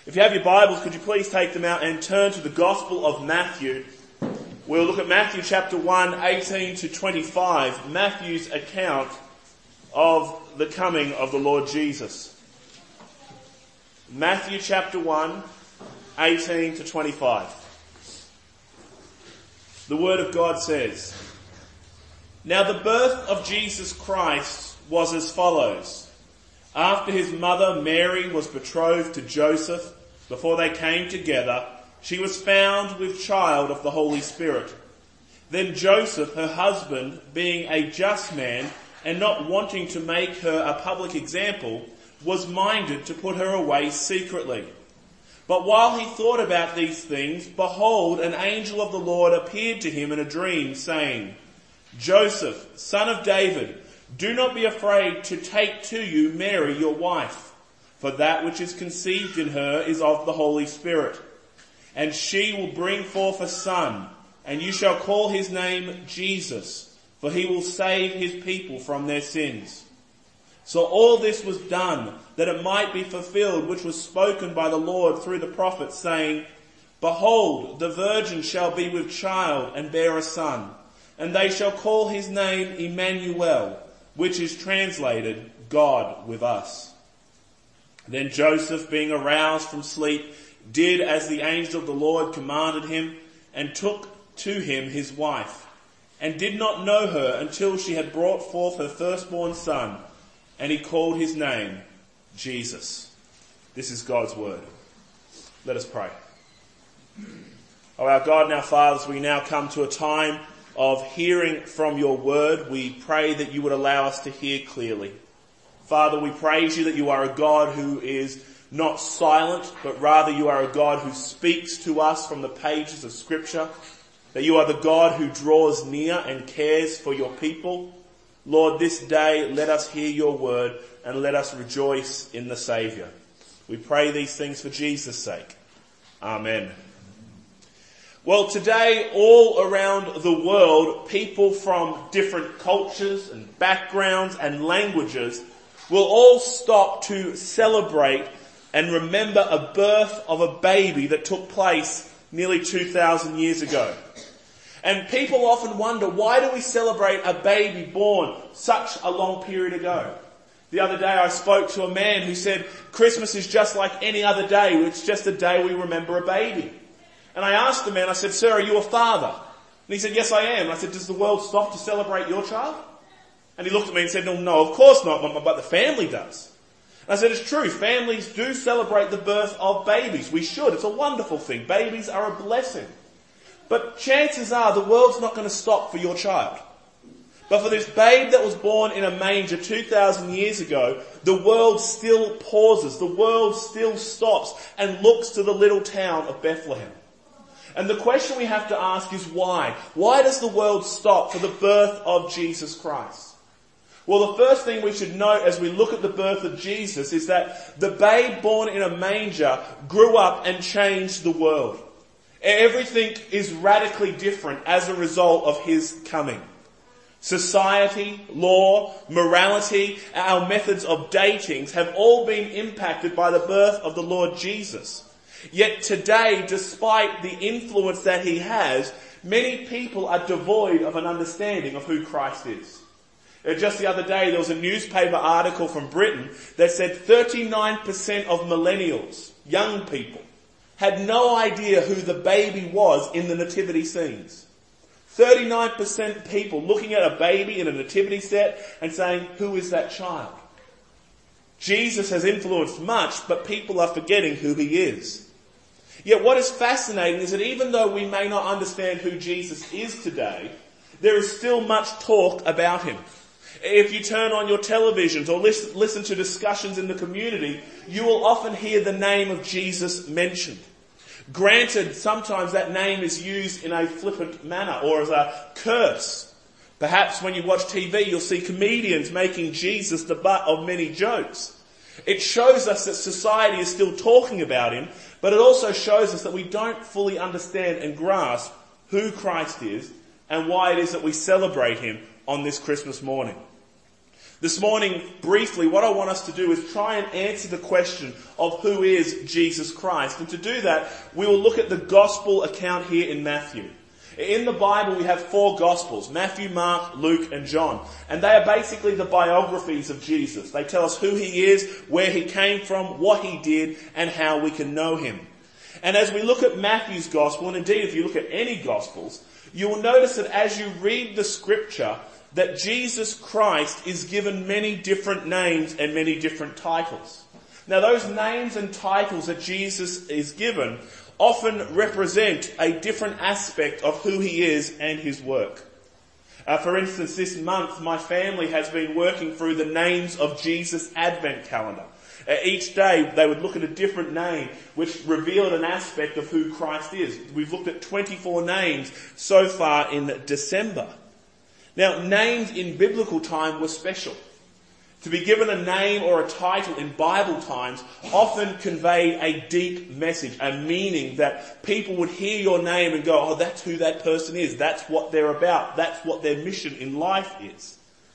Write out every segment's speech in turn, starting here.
If you have your Bibles, could you please take them out and turn to the Gospel of Matthew. We'll look at Matthew chapter 1, 18 to 25, Matthew's account of the coming of the Lord Jesus. Matthew chapter 1, 18 to 25. The Word of God says, "Now the birth of Jesus Christ was as follows. After his mother Mary was betrothed to Joseph, before they came together, she was found with child of the Holy Spirit. Then Joseph, her husband, being a just man and not wanting to make her a public example, was minded to put her away secretly. But while he thought about these things, behold, an angel of the Lord appeared to him in a dream, saying, 'Joseph, son of David, do not be afraid to take to you Mary your wife, for that which is conceived in her is of the Holy Spirit. And she will bring forth a son, and you shall call his name Jesus, for he will save his people from their sins.' So all this was done, that it might be fulfilled which was spoken by the Lord through the prophet, saying, 'Behold, the virgin shall be with child and bear a son, and they shall call his name Emmanuel,' which is translated, God with us. Then Joseph, being aroused from sleep, did as the angel of the Lord commanded him, and took to him his wife, and did not know her until she had brought forth her firstborn son, and he called his name Jesus." This is God's word. Let us pray. Oh, our God and our Father, as we now come to a time of hearing from your word, we pray that you would allow us to hear clearly. Father, we praise you that you are a God who is not silent, but rather you are a God who speaks to us from the pages of Scripture, that you are the God who draws near and cares for your people. Lord, this day let us hear your word and let us rejoice in the Saviour. We pray these things for Jesus' sake. Amen. Well, today, all around the world, people from different cultures and backgrounds and languages will all stop to celebrate and remember a birth of a baby that took place nearly 2,000 years ago. And people often wonder, why do we celebrate a baby born such a long period ago? The other day I spoke to a man who said, Christmas is just like any other day. It's just a day we remember a baby. And I asked the man, I said, "Sir, are you a father?" And he said, "Yes, I am." I said, "Does the world stop to celebrate your child?" And he looked at me and said, "No, of course not, but the family does." And I said, "It's true, families do celebrate the birth of babies. We should. It's a wonderful thing. Babies are a blessing. But chances are the world's not going to stop for your child. But for this babe that was born in a manger 2,000 years ago, the world still pauses. The world still stops and looks to the little town of Bethlehem. And the question we have to ask is why? Why does the world stop for the birth of Jesus Christ? Well, the first thing we should note as we look at the birth of Jesus is that the babe born in a manger grew up and changed the world. Everything is radically different as a result of his coming. Society, law, morality, our methods of dating have all been impacted by the birth of the Lord Jesus. Yet today, despite the influence that he has, many people are devoid of an understanding of who Christ is. Just the other day, there was a newspaper article from Britain that said 39% of millennials, young people, had no idea who the baby was in the nativity scenes. 39% people looking at a baby in a nativity set and saying, "Who is that child?" Jesus has influenced much, but people are forgetting who he is. Yet what is fascinating is that even though we may not understand who Jesus is today, there is still much talk about him. If you turn on your televisions or listen to discussions in the community, you will often hear the name of Jesus mentioned. Granted, sometimes that name is used in a flippant manner or as a curse. Perhaps when you watch TV, you'll see comedians making Jesus the butt of many jokes. It shows us that society is still talking about him, but it also shows us that we don't fully understand and grasp who Christ is and why it is that we celebrate him on this Christmas morning. This morning, briefly, what I want us to do is try and answer the question of who is Jesus Christ. And to do that, we will look at the gospel account here in Matthew. In the Bible, we have 4 Gospels: Matthew, Mark, Luke, and John. And they are basically the biographies of Jesus. They tell us who he is, where he came from, what he did, and how we can know him. And as we look at Matthew's Gospel, and indeed if you look at any Gospels, you will notice that as you read the scripture, that Jesus Christ is given many different names and many different titles. Now those names and titles that Jesus is given often represent a different aspect of who he is and his work. For instance, this month my family has been working through the Names of Jesus Advent calendar. Each day they would look at a different name which revealed an aspect of who Christ is. We've looked at 24 names so far in December. Now, names in biblical time were special. To be given a name or a title in Bible times often conveyed a deep message, a meaning that people would hear your name and go, oh, that's who that person is. That's what they're about. That's what their mission in life is.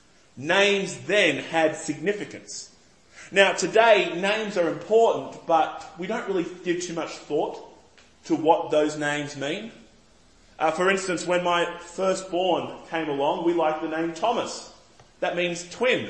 Names then had significance. Now, today, names are important, but we don't really give too much thought to what those names mean. For instance, when my firstborn came along, we liked the name Thomas. That means twin.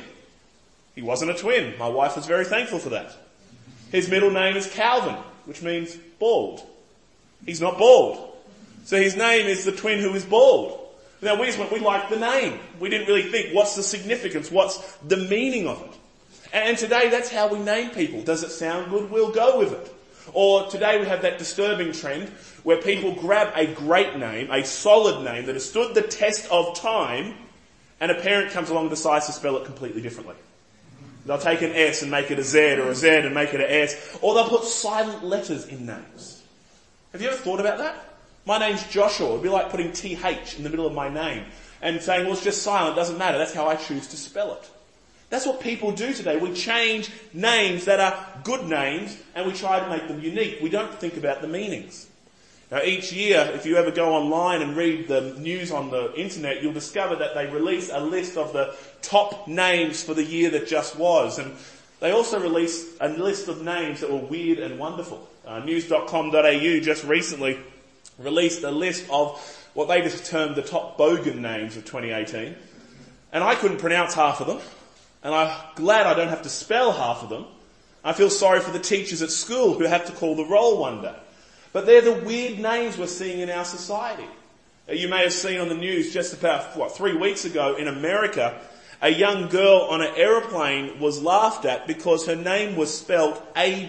He wasn't a twin. My wife was very thankful for that. His middle name is Calvin, which means bald. He's not bald. So his name is the twin who is bald. Now we liked the name. We didn't really think, what's the significance? What's the meaning of it? And today that's how we name people. Does it sound good? We'll go with it. Or today we have that disturbing trend where people grab a great name, a solid name that has stood the test of time, and a parent comes along and decides to spell it completely differently. They'll take an S and make it a Z, or a Z and make it an S, or they'll put silent letters in names. Have you ever thought about that? My name's Joshua. It would be like putting TH in the middle of my name and saying, well, it's just silent, doesn't matter, that's how I choose to spell it. That's what people do today. We change names that are good names and we try to make them unique. We don't think about the meanings. Now each year, if you ever go online and read the news on the internet, you'll discover that they release a list of the top names for the year that just was. And they also release a list of names that were weird and wonderful. News.com.au just recently released a list of what they just termed the top bogan names of 2018. And I couldn't pronounce half of them. And I'm glad I don't have to spell half of them. I feel sorry for the teachers at school who have to call the roll one day. But they're the weird names we're seeing in our society. You may have seen on the news just about, 3 weeks ago in America, a young girl on an aeroplane was laughed at because her name was spelled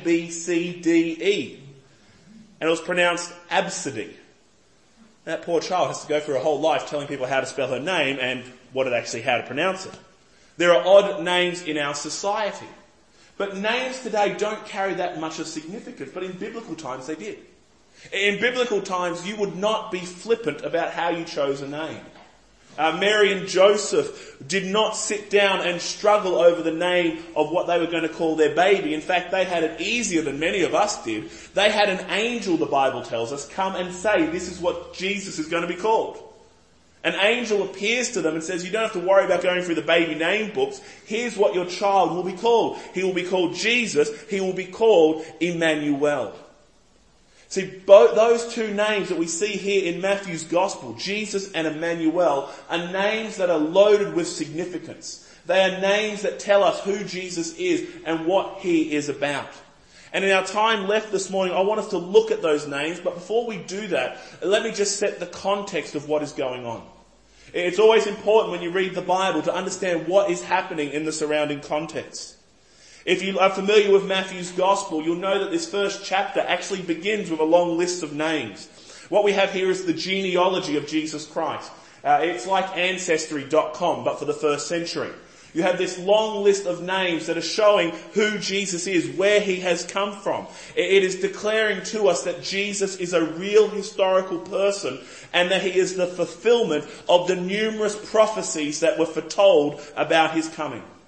A-B-C-D-E. And it was pronounced Absidy. That poor child has to go through her whole life telling people how to spell her name and how to pronounce it. There are odd names in our society. But names today don't carry that much of significance, but in biblical times they did. In biblical times you would not be flippant about how you chose a name. Mary and Joseph did not sit down and struggle over the name of what they were going to call their baby. In fact, they had it easier than many of us did. They had an angel, the Bible tells us, come and say, this is what Jesus is going to be called. An angel appears to them and says, you don't have to worry about going through the baby name books. Here's what your child will be called. He will be called Jesus. He will be called Emmanuel. See, both those two names that we see here in Matthew's Gospel, Jesus and Emmanuel, are names that are loaded with significance. They are names that tell us who Jesus is and what he is about. And in our time left this morning, I want us to look at those names. But before we do that, let me just set the context of what is going on. It's always important when you read the Bible to understand what is happening in the surrounding context. If you are familiar with Matthew's Gospel, you'll know that this first chapter actually begins with a long list of names. What we have here is the genealogy of Jesus Christ. It's like Ancestry.com, but for the first century. You have this long list of names that are showing who Jesus is, where he has come from. It is declaring to us that Jesus is a real historical person and that he is the fulfillment of the numerous prophecies that were foretold about his coming.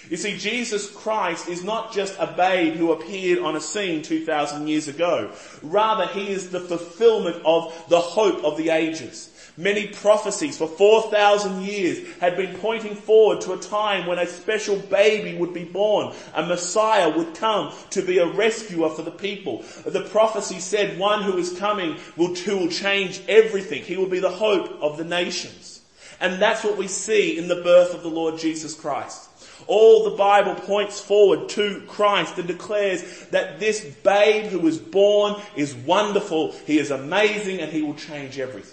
You see, Jesus Christ is not just a babe who appeared on a scene 2,000 years ago. Rather, he is the fulfillment of the hope of the ages. Many prophecies for 4,000 years had been pointing forward to a time when a special baby would be born. A Messiah would come to be a rescuer for the people. The prophecy said one who is coming who will change everything. He will be the hope of the nations. And that's what we see in the birth of the Lord Jesus Christ. All the Bible points forward to Christ and declares that this babe who is born is wonderful, he is amazing, and he will change everything.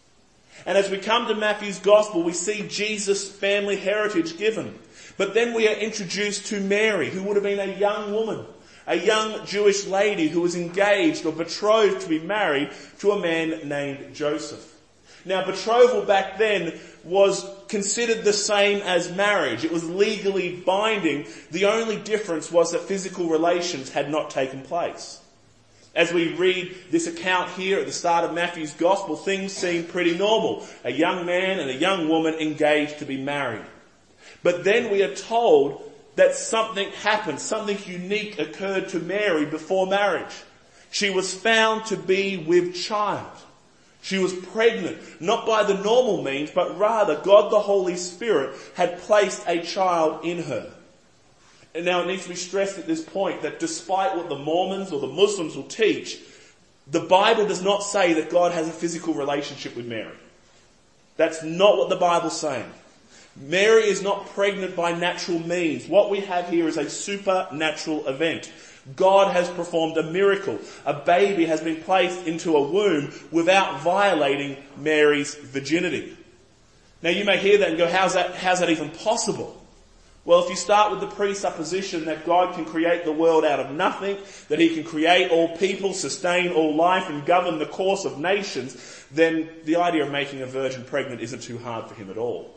And as we come to Matthew's Gospel, we see Jesus' family heritage given. But then we are introduced to Mary, who would have been a young woman, a young Jewish lady who was engaged or betrothed to be married to a man named Joseph. Now, betrothal back then was considered the same as marriage. It was legally binding. The only difference was that physical relations had not taken place. As we read this account here at the start of Matthew's Gospel, things seem pretty normal. A young man and a young woman engaged to be married. But then we are told that something happened, something unique occurred to Mary before marriage. She was found to be with child. She was pregnant, not by the normal means, but rather God the Holy Spirit had placed a child in her. And now it needs to be stressed at this point that despite what the Mormons or the Muslims will teach, the Bible does not say that God has a physical relationship with Mary. That's not what the Bible's saying. Mary is not pregnant by natural means. What we have here is a supernatural event. God has performed a miracle. A baby has been placed into a womb without violating Mary's virginity. Now you may hear that and go, how's that even possible? Well, if you start with the presupposition that God can create the world out of nothing, that he can create all people, sustain all life, and govern the course of nations, then the idea of making a virgin pregnant isn't too hard for him at all.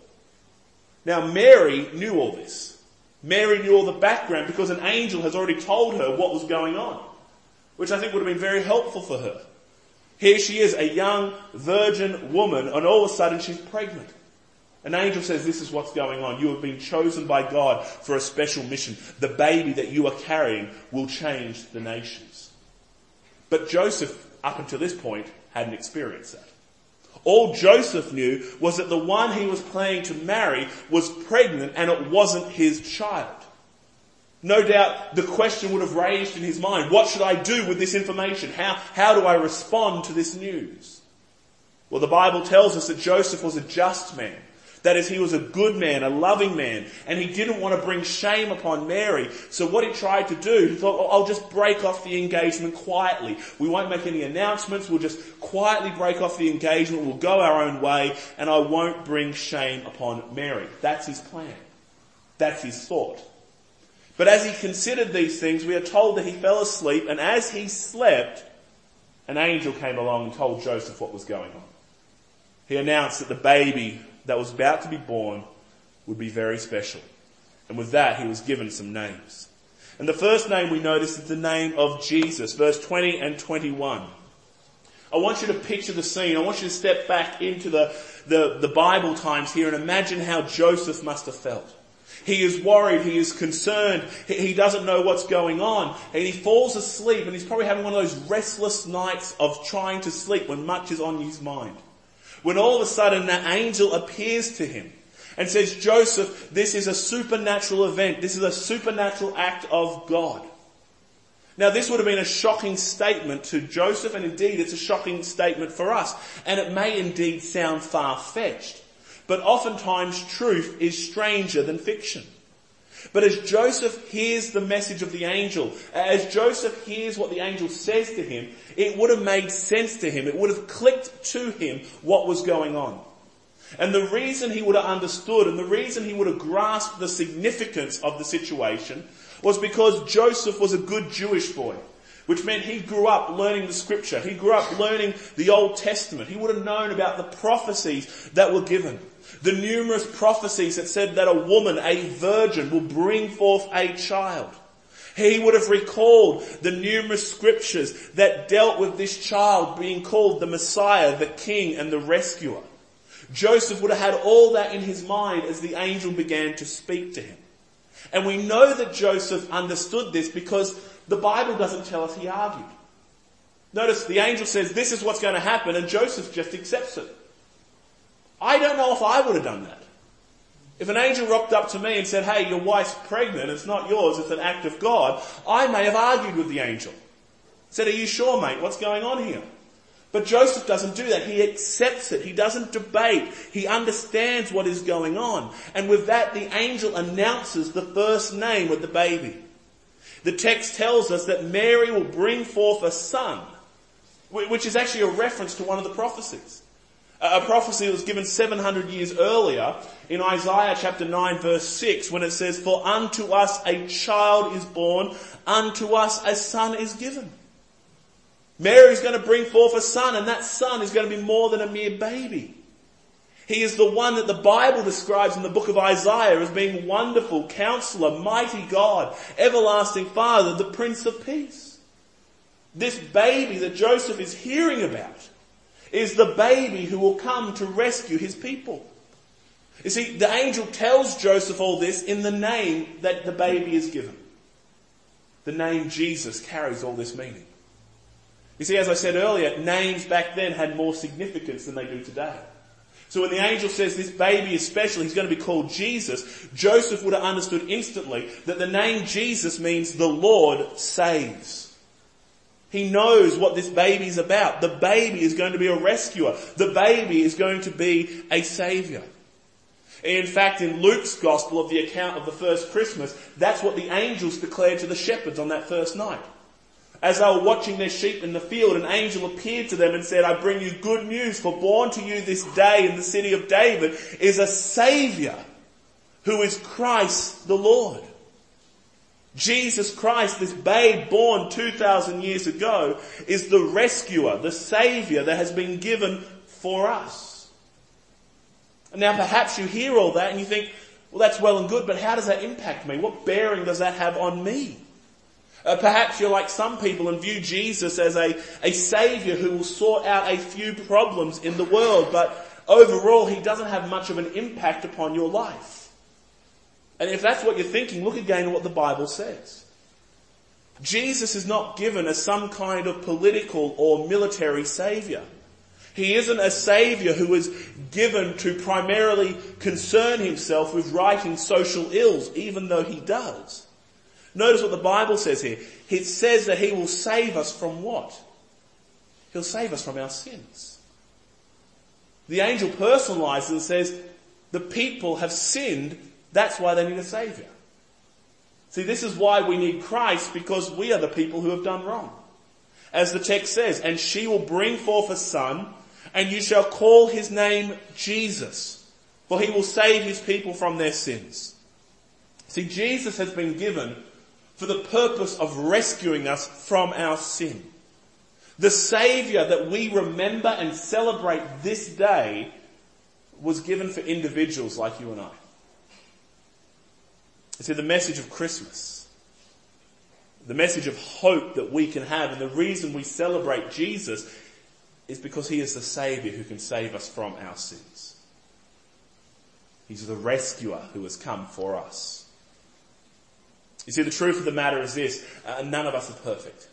Now, Mary knew all this. Mary knew all the background because an angel has already told her what was going on, which I think would have been very helpful for her. Here she is, a young virgin woman, and all of a sudden she's pregnant. An angel says, this is what's going on. You have been chosen by God for a special mission. The baby that you are carrying will change the nations. But Joseph, up until this point, hadn't experienced that. All Joseph knew was that the one he was planning to marry was pregnant and it wasn't his child. No doubt the question would have raised in his mind, what should I do with this information? How do I respond to this news? Well, the Bible tells us that Joseph was a just man. That is, he was a good man, a loving man, and he didn't want to bring shame upon Mary. So what he tried to do, he thought, I'll just break off the engagement quietly. We won't make any announcements. We'll just quietly break off the engagement. We'll go our own way, and I won't bring shame upon Mary. That's his plan. That's his thought. But as he considered these things, we are told that he fell asleep, and as he slept, an angel came along and told Joseph what was going on. He announced that the baby that was about to be born would be very special. And with that, he was given some names. And the first name we notice is the name of Jesus, verse 20 and 21. I want you to picture the scene. I want you to step back into the Bible times here and imagine how Joseph must have felt. He is worried, he is concerned, he doesn't know what's going on, and he falls asleep, and he's probably having one of those restless nights of trying to sleep when much is on his mind. When all of a sudden that angel appears to him and says, Joseph, this is a supernatural event. This is a supernatural act of God. Now this would have been a shocking statement to Joseph, and indeed it's a shocking statement for us. And it may indeed sound far-fetched. But oftentimes truth is stranger than fiction. But as Joseph hears the message of the angel, as Joseph hears what the angel says to him, it would have made sense to him. It would have clicked to him what was going on. And the reason he would have understood and the reason he would have grasped the significance of the situation was because Joseph was a good Jewish boy, which meant he grew up learning the scripture. He grew up learning the Old Testament. He would have known about the prophecies that were given. The numerous prophecies that said that a woman, a virgin, will bring forth a child. He would have recalled the numerous scriptures that dealt with this child being called the Messiah, the King and the Rescuer. Joseph would have had all that in his mind as the angel began to speak to him. And we know that Joseph understood this because the Bible doesn't tell us he argued. Notice the angel says, this is what's going to happen, and Joseph just accepts it. I don't know if I would have done that. If an angel rocked up to me and said, hey, your wife's pregnant, it's not yours, it's an act of God, I may have argued with the angel. Said, are you sure, mate? What's going on here? But Joseph doesn't do that. He accepts it. He doesn't debate. He understands what is going on. And with that, the angel announces the first name of the baby. The text tells us that Mary will bring forth a son, which is actually a reference to one of the prophecies. A prophecy that was given 700 years earlier in Isaiah chapter 9 verse 6 when it says, for unto us a child is born, unto us a son is given. Mary is going to bring forth a son, and that son is going to be more than a mere baby. He is the one that the Bible describes in the book of Isaiah as being wonderful, counselor, mighty God, everlasting Father, the Prince of Peace. This baby that Joseph is hearing about is the baby who will come to rescue his people. You see, the angel tells Joseph all this in the name that the baby is given. The name Jesus carries all this meaning. You see, as I said earlier, names back then had more significance than they do today. So when the angel says this baby is special, he's going to be called Jesus, Joseph would have understood instantly that the name Jesus means the Lord saves. He knows what this baby is about. The baby is going to be a rescuer. The baby is going to be a saviour. In fact, in Luke's gospel of the account of the first Christmas, that's what the angels declared to the shepherds on that first night. As they were watching their sheep in the field, an angel appeared to them and said, I bring you good news, for born to you this day in the city of David is a Saviour who is Christ the Lord. Jesus Christ, this babe born 2,000 years ago, is the rescuer, the Saviour that has been given for us. And now perhaps you hear all that and you think, well, that's well and good, but how does that impact me? What bearing does that have on me? Perhaps you're like some people and view Jesus as a saviour who will sort out a few problems in the world, but overall he doesn't have much of an impact upon your life. And if that's what you're thinking, look again at what the Bible says. Jesus is not given as some kind of political or military saviour. He isn't a saviour who is given to primarily concern himself with righting social ills, even though he does. Notice what the Bible says here. It says that he will save us from what? He'll save us from our sins. The angel personalizes and says, the people have sinned, that's why they need a saviour. See, this is why we need Christ, because we are the people who have done wrong. As the text says, and she will bring forth a son, and you shall call his name Jesus, for he will save his people from their sins. See, Jesus has been given for the purpose of rescuing us from our sin. The Saviour that we remember and celebrate this day was given for individuals like you and I. You see, the message of Christmas, the message of hope that we can have, and the reason we celebrate Jesus is because he is the Saviour who can save us from our sins. He's the rescuer who has come for us. You see, the truth of the matter is this, none of us are perfect.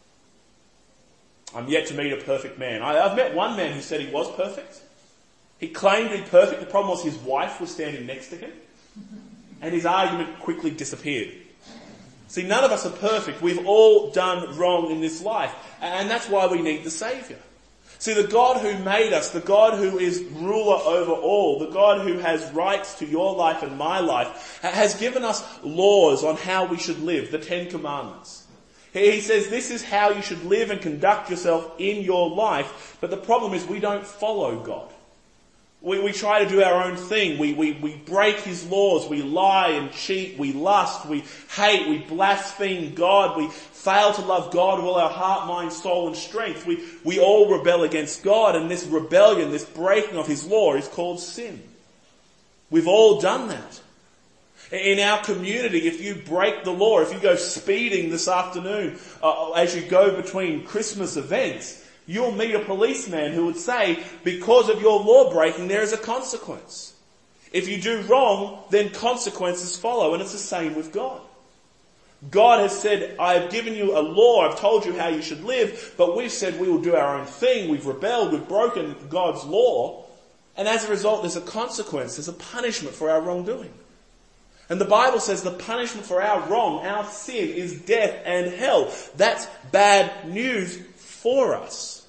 I'm yet to meet a perfect man. I've met one man who said he was perfect. He claimed to be perfect. The problem was his wife was standing next to him, and his argument quickly disappeared. See, none of us are perfect. We've all done wrong in this life, and that's why we need the Saviour. See, the God who made us, the God who is ruler over all, the God who has rights to your life and my life, has given us laws on how we should live, the 10 Commandments. He says this is how you should live and conduct yourself in your life, but the problem is we don't follow God. We try to do our own thing. We break his laws. We lie and cheat. We lust. We hate. We blaspheme God. We fail to love God with all our heart, mind, soul and strength. We all rebel against God, and this rebellion, this breaking of his law is called sin. We've all done that. In our community, if you break the law, if you go speeding this afternoon as you go between Christmas events, you'll meet a policeman who would say, because of your law breaking, there is a consequence. If you do wrong, then consequences follow, and it's the same with God. God has said, I have given you a law, I've told you how you should live, but we've said we will do our own thing, we've rebelled, we've broken God's law, and as a result there's a consequence, there's a punishment for our wrongdoing. And the Bible says the punishment for our wrong, our sin, is death and hell. That's bad news for us.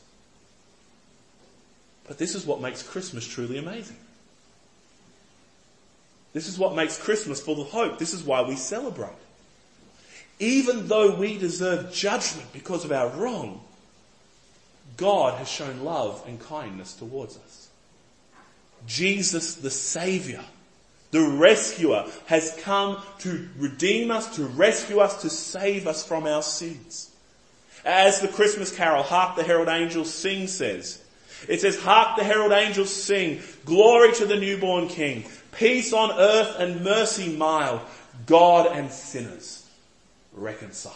But this is what makes Christmas truly amazing. This is what makes Christmas full of hope. This is why we celebrate. Even though we deserve judgment because of our wrong, God has shown love and kindness towards us. Jesus, the Saviour, the Rescuer, has come to redeem us, to rescue us, to save us from our sins. As the Christmas carol, Hark the Herald Angels Sing says, it says, Hark the herald angels sing, glory to the newborn King, peace on earth and mercy mild, God and sinners reconciled.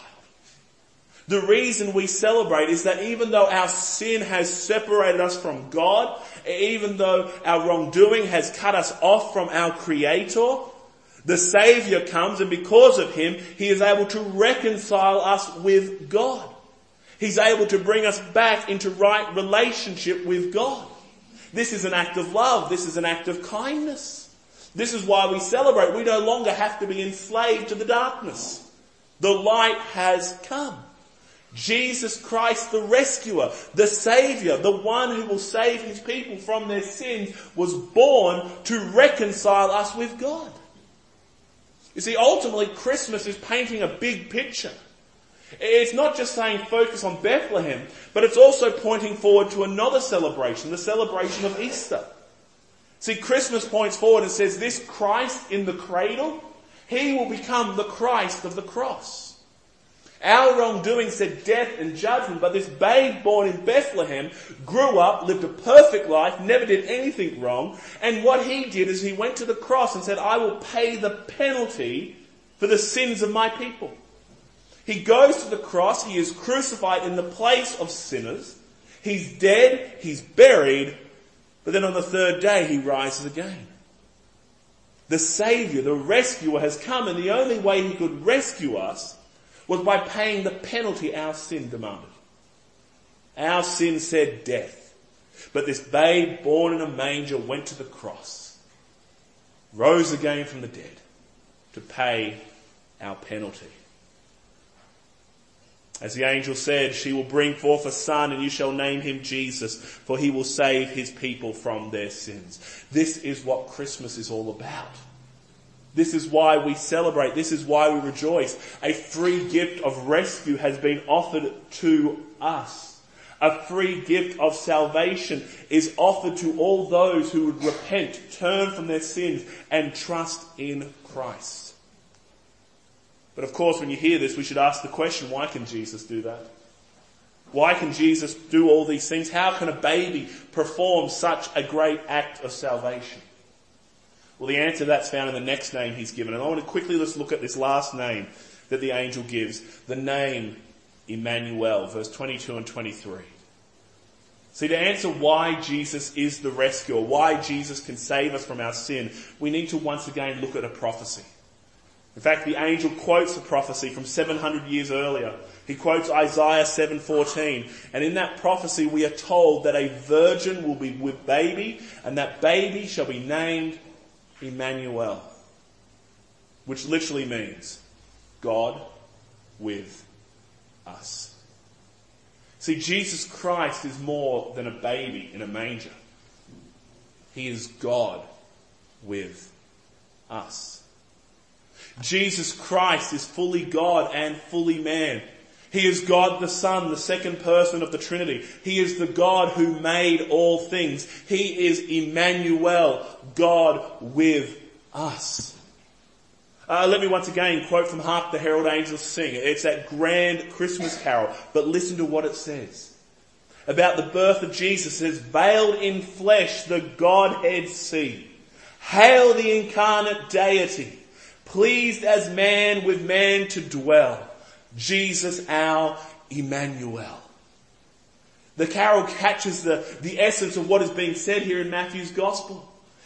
The reason we celebrate is that even though our sin has separated us from God, even though our wrongdoing has cut us off from our Creator, the Saviour comes, and because of Him, He is able to reconcile us with God. He's able to bring us back into right relationship with God. This is an act of love. This is an act of kindness. This is why we celebrate. We no longer have to be enslaved to the darkness. The light has come. Jesus Christ, the Rescuer, the Saviour, the one who will save His people from their sins, was born to reconcile us with God. You see, ultimately, Christmas is painting a big picture. It's not just saying focus on Bethlehem, but it's also pointing forward to another celebration, the celebration of Easter. See, Christmas points forward and says this Christ in the cradle, He will become the Christ of the cross. Our wrongdoing said death and judgment, but this babe born in Bethlehem grew up, lived a perfect life, never did anything wrong, and what He did is He went to the cross and said, I will pay the penalty for the sins of my people. He goes to the cross, He is crucified in the place of sinners, He's dead, He's buried, but then on the third day He rises again. The Saviour, the Rescuer, has come, and the only way He could rescue us was by paying the penalty our sin demanded. Our sin said death, but this babe born in a manger went to the cross, rose again from the dead to pay our penalty. As the angel said, she will bring forth a son, and you shall name him Jesus, for he will save his people from their sins. This is what Christmas is all about. This is why we celebrate. This is why we rejoice. A free gift of rescue has been offered to us. A free gift of salvation is offered to all those who would repent, turn from their sins, and trust in Christ. But of course, when you hear this, we should ask the question, why can Jesus do that? Why can Jesus do all these things? How can a baby perform such a great act of salvation? Well, the answer to that's found in the next name He's given. And I want to quickly just look at this last name that the angel gives. The name Emmanuel, verse 22 and 23. See, to answer why Jesus is the rescuer, why Jesus can save us from our sin, we need to once again look at a prophecy. In fact, the angel quotes a prophecy from 700 years earlier. He quotes Isaiah 7:14. And in that prophecy we are told that a virgin will be with baby, and that baby shall be named Emmanuel, which literally means God with us. See, Jesus Christ is more than a baby in a manger. He is God with us. Jesus Christ is fully God and fully man. He is God the Son, the second person of the Trinity. He is the God who made all things. He is Emmanuel, God with us. Let me once again quote from Hark the Herald Angels Sing. It's that grand Christmas carol, but listen to what it says. About the birth of Jesus, it says, veiled in flesh the Godhead see. Hail the incarnate deity, pleased as man with man to dwell. Jesus our Emmanuel. The carol catches the essence of what is being said here in Matthew's Gospel.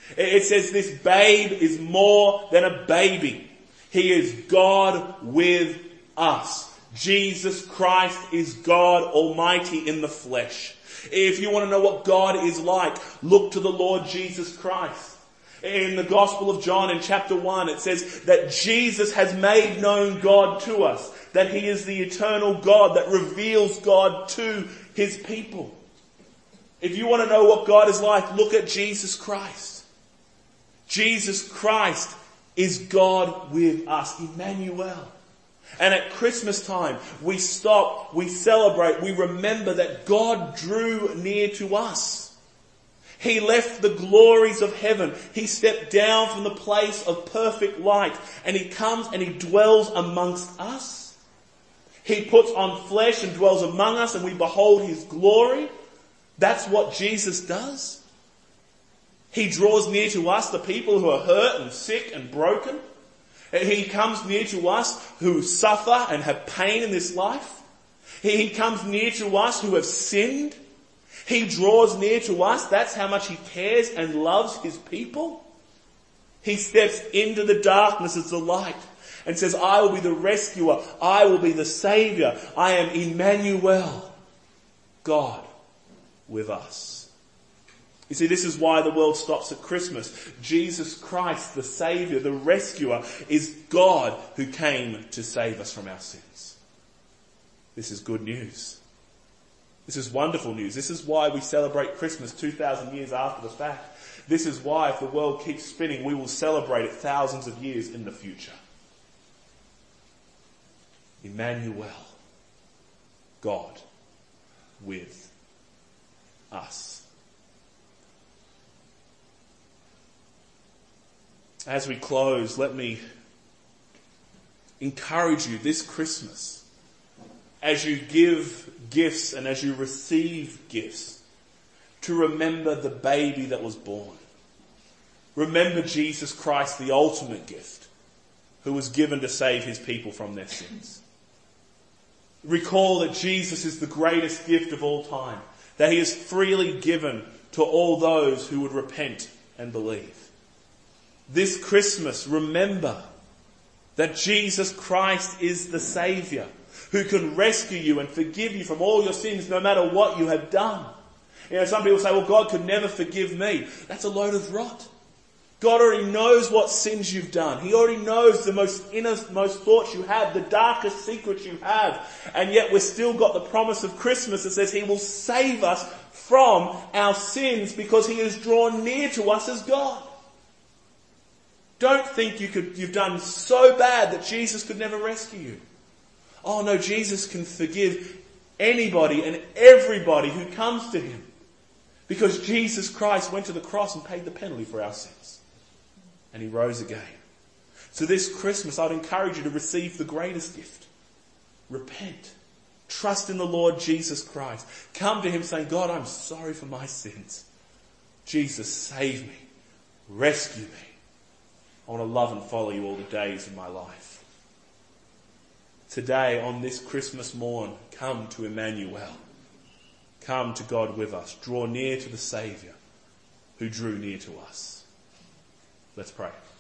It says this babe is more than a baby. He is God with us. Jesus Christ is God Almighty in the flesh. If you want to know what God is like, look to the Lord Jesus Christ. In the Gospel of John in chapter 1, it says that Jesus has made known God to us, that he is the eternal God that reveals God to his people. If you want to know what God is like, look at Jesus Christ. Jesus Christ is God with us, Emmanuel. And at Christmas time, we stop, we celebrate, we remember that God drew near to us. He left the glories of heaven. He stepped down from the place of perfect light, and he comes and he dwells amongst us. He puts on flesh and dwells among us, and we behold his glory. That's what Jesus does. He draws near to us, the people who are hurt and sick and broken. He comes near to us who suffer and have pain in this life. He comes near to us who have sinned. He draws near to us. That's how much he cares and loves his people. He steps into the darkness as the light and says, I will be the rescuer. I will be the saviour. I am Emmanuel, God with us. You see, this is why the world stops at Christmas. Jesus Christ, the saviour, the rescuer, is God who came to save us from our sins. This is good news. This is wonderful news. This is why we celebrate Christmas 2,000 years after the fact. This is why, if the world keeps spinning, we will celebrate it thousands of years in the future. Emmanuel, God with us. As we close, let me encourage you this Christmas, as you give gifts and as you receive gifts, to remember the baby that was born. Remember Jesus Christ, the ultimate gift, who was given to save his people from their sins. Recall that Jesus is the greatest gift of all time, that he is freely given to all those who would repent and believe. This Christmas, remember that Jesus Christ is the Saviour, who can rescue you and forgive you from all your sins no matter what you have done. You know, some people say, well, God could never forgive me. That's a load of rot. God already knows what sins you've done. He already knows the most innermost thoughts you have, the darkest secrets you have. And yet we've still got the promise of Christmas that says he will save us from our sins because he is drawn near to us as God. Don't think you've done so bad that Jesus could never rescue you. Oh no, Jesus can forgive anybody and everybody who comes to him, because Jesus Christ went to the cross and paid the penalty for our sins. And he rose again. So this Christmas, I'd encourage you to receive the greatest gift. Repent. Trust in the Lord Jesus Christ. Come to him saying, God, I'm sorry for my sins. Jesus, save me. Rescue me. I want to love and follow you all the days of my life. Today, on this Christmas morn, come to Emmanuel. Come to God with us. Draw near to the Saviour who drew near to us. Let's pray.